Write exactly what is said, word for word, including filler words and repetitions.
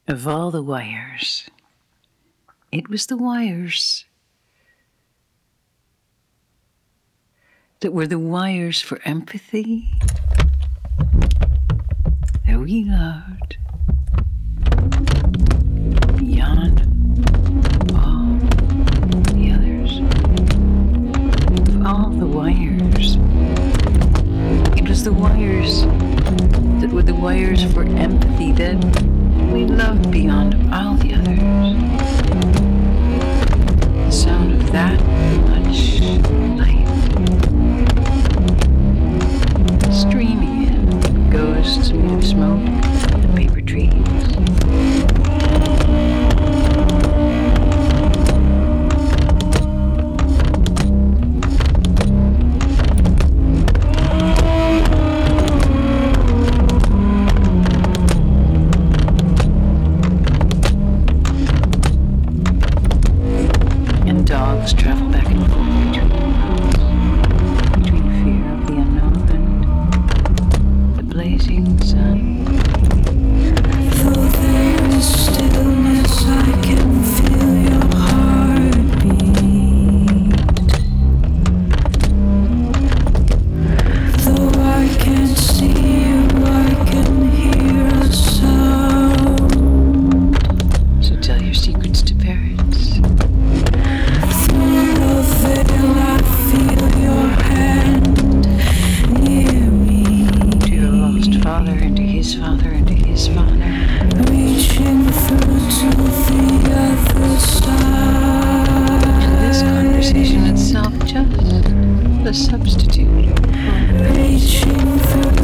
Of all the wires, it was the wires that were the wires for empathy that we loved beyond all the others. Of all the wires, it was the wires that were the wires for empathy that we loved beyond all the others. The sound of that much light streaming in, ghosts made of smoke and paper trees. Dogs travel back and forth between worlds, between fear of the unknown and the blazing sun. Though there is stillness, I can feel your heartbeat. Though I can't see you, I can hear a sound. So tell your secrets to parrots. I feel your hand near me. To your lost father and to his father and to his father. Reaching through to the other side. To this conversation itself just a substitute. Reaching through